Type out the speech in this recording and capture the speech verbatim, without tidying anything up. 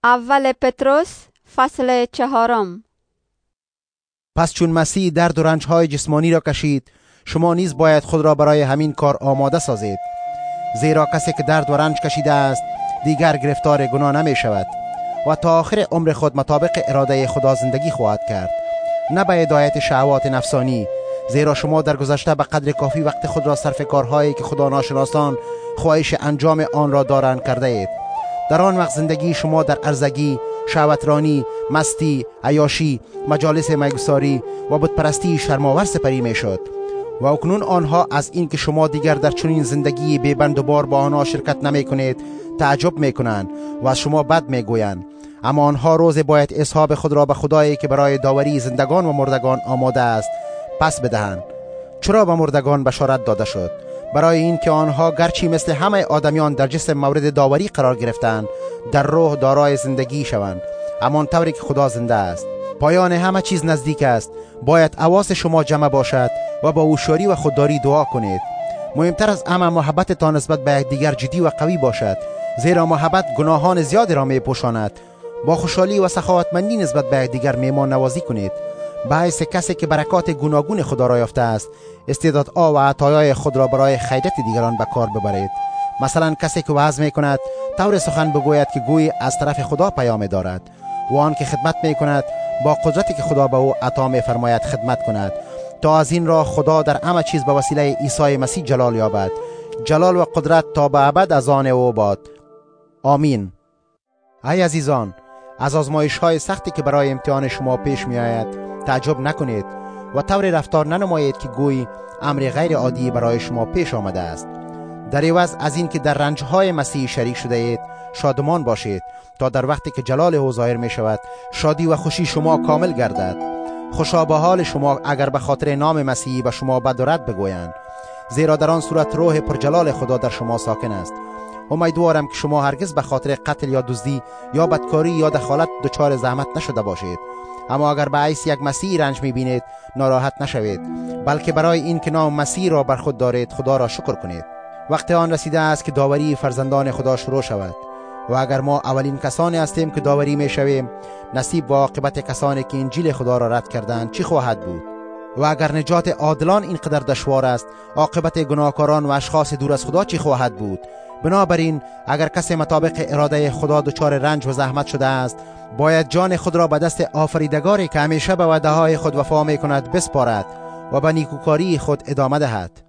اول پتروس فصل چهارم. پس چون مسیح درد و رنج‌های جسمانی را کشید، شما نیز باید خود را برای همین کار آماده سازید. زیرا کسی که درد و رنج کشیده است دیگر گرفتار گناه نمی شود و تا آخر عمر خود مطابق اراده خدا زندگی خواهد کرد، نه به هدایت شهوات نفسانی. زیرا شما در گذشته به قدر کافی وقت خود را صرف کارهایی که خدا ناشناسان خواهش انجام آن را دارند کرده اید. در آن وقت زندگی شما در ارزگی، شهوترانی، مستی، عیاشی، مجالس میگساری و بتپرستی شرم‌آور سپری میشد. و اکنون آنها از این که شما دیگر در چنین زندگی بی‌بند و بار با آنها شرکت نمی کنید تعجب می کنند و از شما بد می گویند. اما آنها روز باید اصحاب خود را به خدایی که برای داوری زندگان و مردگان آماده است پس بدهند. چرا به مردگان بشارت داده شد؟ برای این که آنها گرچه مثل همه آدمیان در جسم مورد داوری قرار گرفتند، در روح دارای زندگی شوند، همان طوری که خدا زنده است. پایان همه چیز نزدیک است. باید حواس شما جمع باشد و با هوشیاری و خودداری دعا کنید. مهمتر از همه محبتتان نسبت به یکدیگر جدی و قوی باشد، زیرا محبت گناهان زیادی را می‌پوشاند. با خوشحالی و سخاوتمندی نسبت به یکدیگر میهمان نوازی کنید، به حیث کسی که برکات گوناگون خدا را یافته است استعدادها و عطایای خود را برای خیریت دیگران به کار ببرید. مثلا کسی که وعظ می‌کند طور سخن بگوید که گویی از طرف خدا پیام دارد، و آن که خدمت می‌کند با قدرتی که خدا به او عطا می‌فرماید خدمت کند، تا از این راه خدا در همه چیز به وسیله عیسی مسیح جلال یابد. جلال و قدرت تا به ابد از آن او باد. آمین. ای عزیزان، از آزمایش‌های سختی که برای امتحان شما پیش می‌آید تعجب نکنید و طور رفتار ننمایید که گویی امر غیر عادی برای شما پیش آمده است. در عوض از این که در رنج‌های مسیح شریک شده اید شادمان باشید، تا در وقتی که جلال او ظاهر می شود شادی و خوشی شما کامل گردد. خوشا به حال شما اگر به خاطر نام مسیحی به شما بد و رد بگویند، زیرا در آن صورت روح پرجلال خدا در شما ساکن است. امیدوارم که شما هرگز به خاطر قتل یا دزدی یا بدکاری یا دخالت دچار زحمت نشده باشید. اما اگر به حیث یک مسیحی رنج می‌بینید ناراحت نشوید، بلکه برای این که نام مسیح را بر خود دارید خدا را شکر کنید. وقت آن رسیده است که داوری فرزندان خدا شروع شود، و اگر ما اولین کسانی هستیم که داوری میشویم، نصیب و عاقبت کسانی که انجیل خدا را رد کردند چی خواهد بود؟ و اگر نجات عادلان اینقدر دشوار است، عاقبت گناهکاران و اشخاص دور از خدا چی خواهد بود؟ بنابراین اگر کسی مطابق اراده خدا دچار رنج و زحمت شده است، باید جان خود را به دست آفریدگاری که همیشه به وعده‌های خود وفا می‌کند بسپارد و به نیکوکاری خود ادامه دهد.